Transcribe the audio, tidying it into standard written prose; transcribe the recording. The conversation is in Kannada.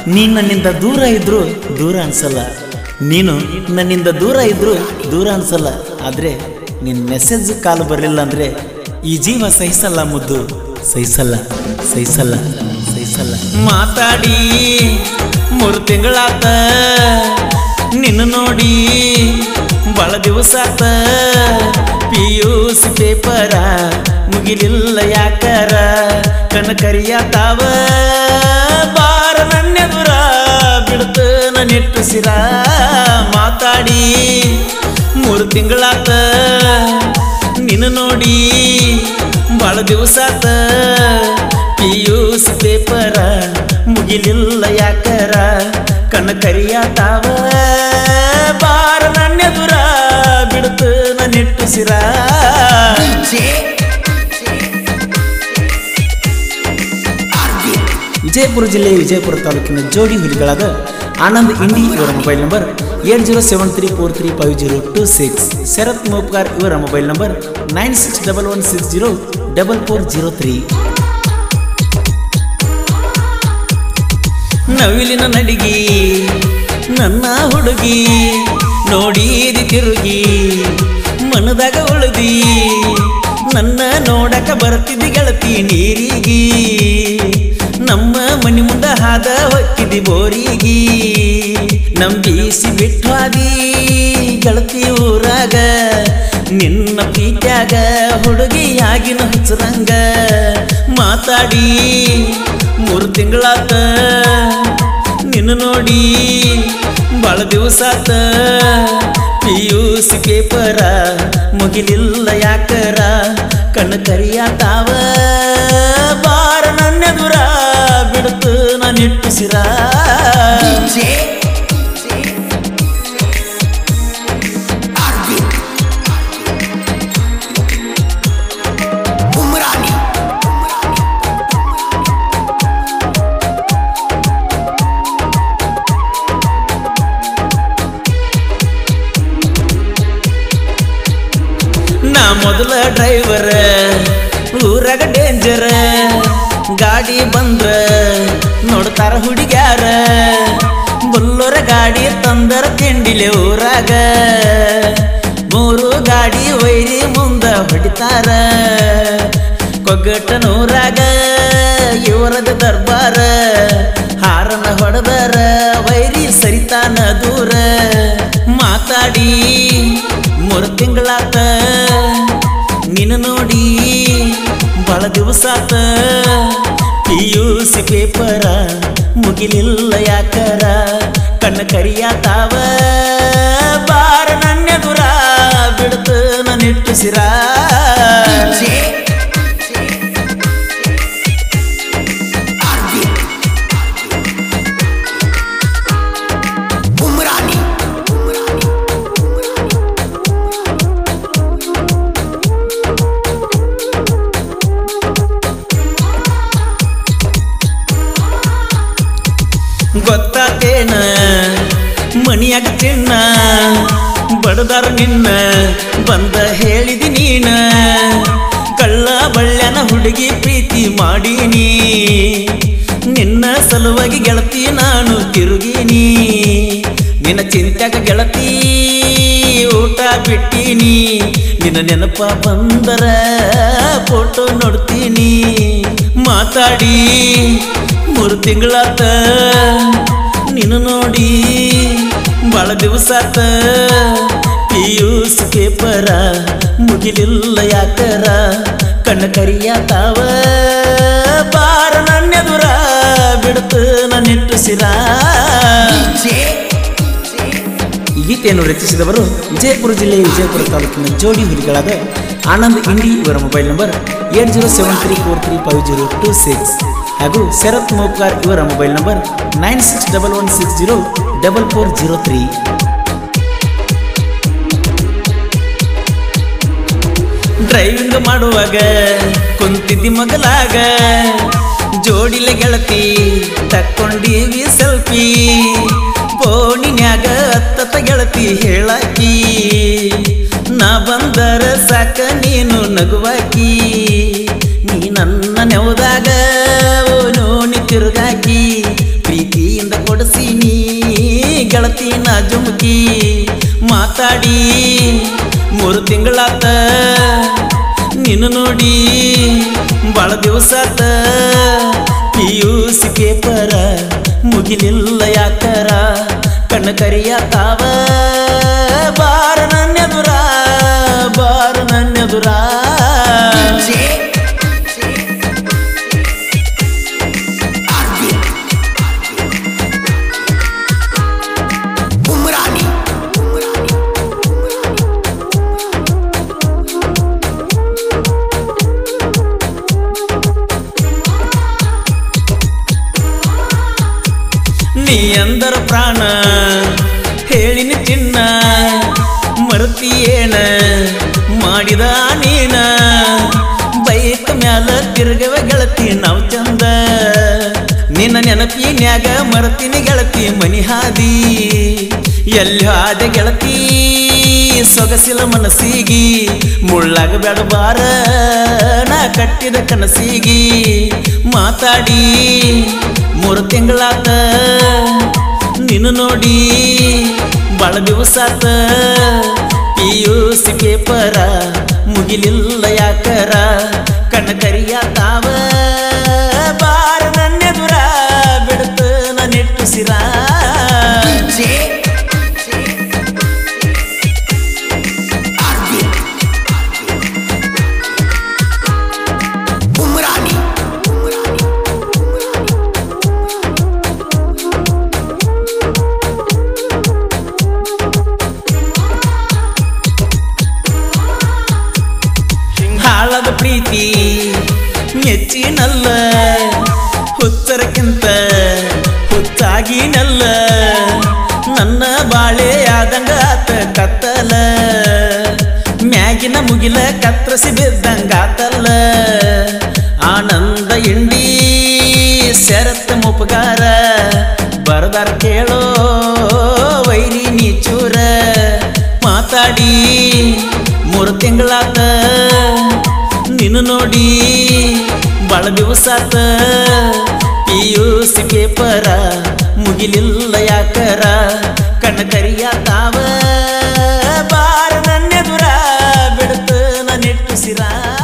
ನೀನು ನನ್ನಿಂದ ದೂರ ಇದ್ರು ದೂರ ಅನ್ಸಲ್ಲ, ನೀನು ನನ್ನಿಂದ ದೂರ ಇದ್ರು ದೂರ ಅನ್ಸಲ್ಲ. ಆದರೆ ನಿನ್ನ ಮೆಸೇಜ್ ಕಾಲ್ ಬರಲಿಲ್ಲ ಅಂದರೆ ಈ ಜೀವ ಸಹಿಸಲ್ಲ ಮುದ್ದು, ಸಹಿಸಲ್ಲ ಸಹಿಸಲ್ಲ ಸಹಿಸಲ್ಲ. ಮಾತಾಡಿ 3 ತಿಂಗಳಾತ, ನಿನ್ನ ನೋಡಿ ಭಾಳ ದಿವಸ ಆತ. PUC ಪೇಪರ ಮುಗಿಲಿಲ್ಲ ಯಾಕಾರ, ಕಣ್ಣ ಕರಿಯಾತಾವ ಬಾರ ನನ್ನೆದುರ ಬಿಡ್ತ ನಿಟ್ಟುಸಿರ. ಮಾತಾಡಿ 3 ತಿಂಗಳಾತ, ನಿನ್ನ ನೋಡಿ ಭಾಳ ದಿವಸ ಆತ. PUC ಪೇಪರ ಮುಗಿಲಿಲ್ಲ ಯಾಕಾರ, ಕಣ್ಣ ಕರಿಯಾತಾವ ಬಾರ ನನ್ನೆದುರ ಬಿಡ್ತು ನಿಟ್ಟುಸಿರ. ವಿಜಯಪುರ ಜಿಲ್ಲೆ ವಿಜಯಪುರ ತಾಲೂಕಿನ ಜೋಡಿ ಹುಲಿಗಳಾದ ಆನಂದ್ ಇಂಡಿ ಇವರ ಮೊಬೈಲ್ ನಂಬರ್ 8073435026. ಶರತ್ ಮೋಪ್ಕಾರ್ ಇವರ ಮೊಬೈಲ್ ನಂಬರ್ 9611604403. ನವಿಲಿನ ನಡಿಗಿ ನನ್ನ ಹುಡುಗಿ ನೋಡಿದಿ ತಿರುಗಿ ಮನದಾಗ ಉಳಿದಿ, ನನ್ನ ನೋಡಕ ಬರ್ತಿದ್ದಿ ಗೆಳತಿ ನೀರಿಗಿ. ನಮ್ಮ ಮನಿ ಮುಂದ ಹಾದ ಹೊಕ್ಕಿದಿ ಬೋರಿಗಿ, ನಂಬಿಸಿ ಬಿಟ್ವಾದಿ ಗೆಳತಿ ಊರಾಗ. ನಿನ್ನ ಪ್ರೀತ್ಯಾಗ ಹುಡುಗಿಯಾಗಿನ ಹುಚ್ಚರಂಗ. ಮಾತಾಡಿ 3 ತಿಂಗಳಾತ, ನಿನ್ನ ನೋಡಿ ಭಾಳ ದಿವಸ ಆತ. PUC ಪೇಪರ ಮುಗಿಲಿಲ್ಲ ಯಾಕರ, ಕಣ್ಣ ಕರಿಯಾತಾವ ಬಾರ ನನ್ನೆದುರ ಬಿಡ್ತು ನಿಟ್ಟುಸಿರ. ನಾ ಮೊದಲ ಡ್ರೈವರ್ ಊರಾಗ ಡೇಂಜರ್, ಗಾಡಿ ಬಂದ್ರ ನೋಡ್ತಾರ ಹುಡುಗ್ಯಾರ. ಬುಲ್ಲೋರ ಗಾಡಿ ತಂದರ ತಿಂಡಿಲೆ ಊರಾಗ, 3 ಗಾಡಿ ವೈರಿ ಮುಂದ ಹೊಡಿತಾರ. ಕೊಗ್ಗಟ್ಟನೂರಾಗ ಇವರದ ದರ್ಬಾರ, ಹಾರನ ಹೊಡೆದರ ವೈರಿ ಸರಿತಾನ ದೂರ. ಮಾತಾಡಿ 3 ತಿಂಗಳಾತ, ನಿನ್ನ ನೋಡಿ ಭಾಳ ದಿವಸ ಆತ. PUC ಪೇಪರ ಮುಗಿಲಿಲ್ಲ ಯಾಕರ, ಕಣ್ಣ ಕರಿಯಾತಾವ ಬಾರ ನನ್ನೆದುರ ಬಿಡ್ತು ನಿಟ್ಟುಸಿರ. ಗೊತ್ತಾತೇನ ಮನಿಯಾಗ ಚಿನ್ನ ಬಡದಾರ ನಿನ್ನ ಬಂದ ಹೇಳಿದಿ ನೀನ. ಕಳ್ಳ ಬಳ್ಳ್ಯನ ಹುಡುಗಿ ಪ್ರೀತಿ ಮಾಡೀನಿ, ನಿನ್ನ ಸಲುವಾಗಿ ಗೆಳತಿ ನಾನು ತಿರುಗೀನಿ. ನಿನ್ನ ಚಿಂತ್ಯಾಗ ಗೆಳತಿ ಊಟ ಬಿಟ್ಟೀನಿ, ನಿನ್ನ ನೆನಪ ಬಂದರ ಫೋಟೋ ನೋಡ್ತೀನಿ. ಮಾತಾಡಿ 3 ತಿಂಗಳಾತ, ನಿನ್ನ ನೋಡಿ ಭಾಳ ದಿವಸ ಆತ. PUC ಪೇಪರ ಮುಗಿಲಿಲ್ಲ ಯಾಕರ, ಕಣ್ಣ ಕರಿಯಾತಾವ ಬಾರ ನನ್ನೆದುರ ಬಿಡ್ತು ನಿಟ್ಟುಸಿರ. ಈ ಗೀತೆಯನ್ನು ರಚಿಸಿದವರು ವಿಜಯಪುರ ಜಿಲ್ಲೆ ವಿಜಯಪುರ ತಾಲೂಕಿನ ಜೋಡಿ ಹುಲಿಗಳಾದ ಆನಂದ್ ಇಂಡಿ ಇವರ ಮೊಬೈಲ್ ನಂಬರ್ 8073435026 ಹಾಗೂ ಶರತ್ ಮೋಪ್ಕಾರ್ ಇವರ ಮೊಬೈಲ್ ನಂಬರ್ 9611604403. ಡ್ರೈವಿಂಗ್ ಮಾಡುವಾಗ ಕುಂತಿದ್ದಿ ಮಗಲಾಗ, ಜೋಡಿಲೆ ಗೆಳತಿ ತಕ್ಕೊಂಡೀವಿ ಸೆಲ್ಫಿ. ಫೋನಿನ್ಯಾಗ ಹತ್ತ ಗೆಳತಿ ಹೇಳಾಕಿ, ನಾ ಬಂದರ ಸಾಕ ನೀನು ನಗುವಾಕಿ. ನೀ ನನ್ನ ನೆವದಾಗ ಓ ನೋನಿ ತಿರುಗಾಕಿ, ಪ್ರೀತಿಯಿಂದ ಗೆಳತಿ ನಾಜುಮುಕಿ ಮಾತಾಡಿ 3 ತಿಂಗಳಾತ ನಿನ್ನ ನೋಡಿ ಬಾಳ ದಿವಸಾತ PUC ಪೇಪರ ಮುಗಿಲಿಲ್ಲ ಯಾಕರ ಕಣ್ಣ ಕರಿಯಾತಾವ ಬಾರ ನನ್ನೆದುರ ಬಾರ ನನ್ನೆದುರ ನೀ ಅಂದರ ಪ್ರಾಣ ಹೇಳಿನಿ ಚಿನ್ನ ಮರುತಿಯೇನ ಮಾಡಿದ ನೀನ ಬೈಕ್ ಮ್ಯಾಲ ತಿರುಗವ ಗೆಳತಿ ನಾವು ಚಂದ ನಿನ್ನ ನೆನಪಿನ್ಯಾಗ ಮರುತಿನಿ ಗೆಳತಿ ಮನಿ ಹಾದಿ ಎಲ್ಲಿ ಹಾದ ಗೆಳತಿ ಸೊಗಸಿಲ ಮನಸ್ಸಿಗಿ ಮುಳ್ಳಾಗ ಬೇಡ ಬಾರ ನಾ ಕಟ್ಟಿದ ಕನಸಿಗಿ ಮಾತಾಡಿ 3 ತಿಂಗಳಾತ ನಿನ್ನ ನೋಡಿ ಬಾಳ ದಿವಸಾತ PUC ಪೇಪರ ಮುಗಿಲಿಲ್ಲ ಯಾಕರ ಕಣ್ಣ ಕರಿಯಾತಾವ ಬಾರ ನನ್ನೆದುರ ಬಿಡ್ತ ನನ್ನೆಟ್ಟುಸಿರ ಹಾಳದ ಪ್ರೀತಿ ಮೆಚ್ಚಿನಲ್ಲ ಹುಚ್ಚರಕ್ಕಿಂತ ಹುಚ್ಚಾಗಿನಲ್ಲ ನನ್ನ ಬಾಳೆ ಆದಂಗ ಆತ ಕತ್ತಲ ಮ್ಯಾಗಿನ ಮುಗಿಲ ಕತ್ರಸಿ ಬಿದ್ದಂಗಾತಲ್ಲ ಆನಂದ ಇಂಡಿ ಶರತ್ ಮುಪಗಾರ ಬರದಾರ ಕೇಳೋ ವೈರಿ ನೀಚೂರ ಮಾತಾಡಿ 3 ತಿಂಗಳಾತ ನಿನ್ನ ನೋಡಿ ಬಾಳ ದಿವಸಾತ PUC ಪೇಪರ ಮುಗಿಲಿಲ್ಲ ಯಾಕರ ಕಣ್ಣ ಕರಿಯಾತಾವ ಬಾರ ನನ್ನೆದುರ ಬಿಡ್ತ ನನ್ನೆಟ್ಟುಸಿರ